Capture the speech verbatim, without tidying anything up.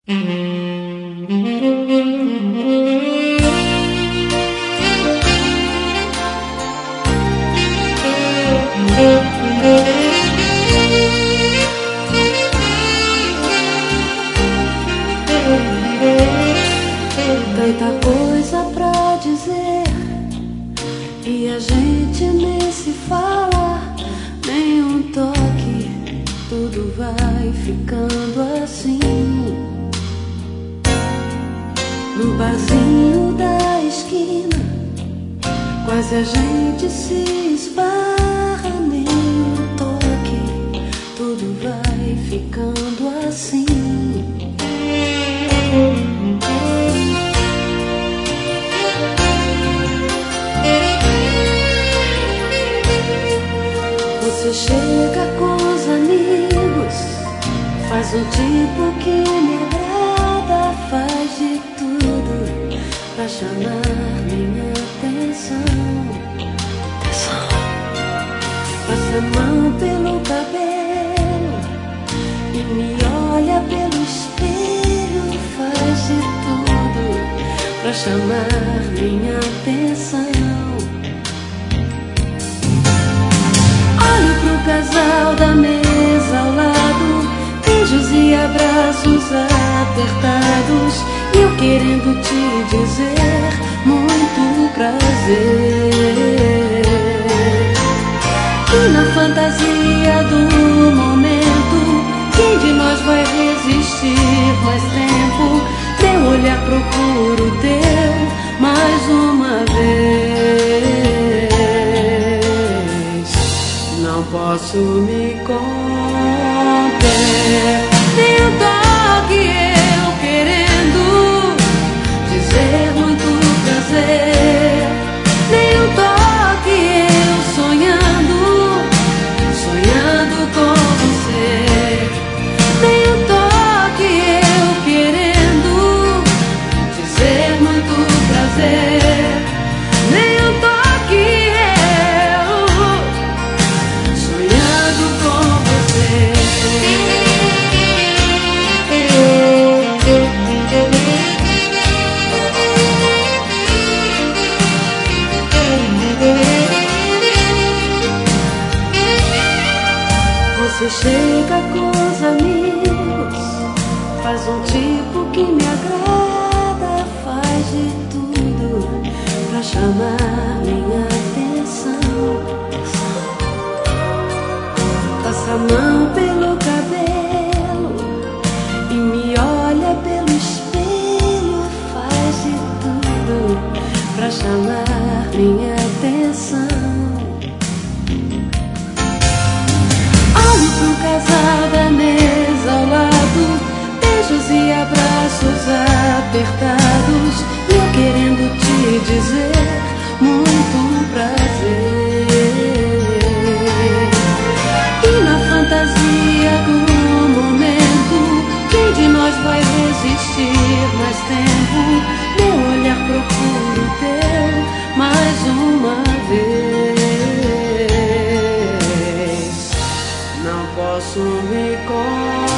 Tanta coisa pra dizer e a gente nem se fala, nem um toque, tudo vai ficando assim. No barzinho da esquina, quase a gente se esbarra, nem um toque, tudo vai ficando assim. Você chega com os amigos, faz um tipo que me agrada, faz de tudo pra chamar minha atenção. Passa a mão pelo cabelo e me olha pelo espelho, faz de tudo pra chamar minha atenção. Olho pro casal da mesa ao lado, beijos e abraços apertados, e eu querendo te dizer muito prazer. E na fantasia do momento, quem de nós vai resistir mais tempo? Meu olhar procura o teu mais uma vez. Não posso me conter, nem um toque eu querendo dizer muito prazer, nem um toque eu sonhando, sonhando com você, nem um toque eu querendo dizer muito prazer, nem um toque eu sonhando com você. Você chega com os amigos, faz um tipo que me agrada, faz de tudo pra chamar minha atenção. Passa a mão pelo cabelo e me olha pelo espelho, faz de tudo pra chamar minha atenção. Olho pro casal da mesa ao lado, beijos e abraços apertados, e eu querendo te dizer muito prazer. E na fantasia do momento, quem de nós vai resistir mais tempo? Meu olhar procura o teu mais uma vez. Não posso me conter.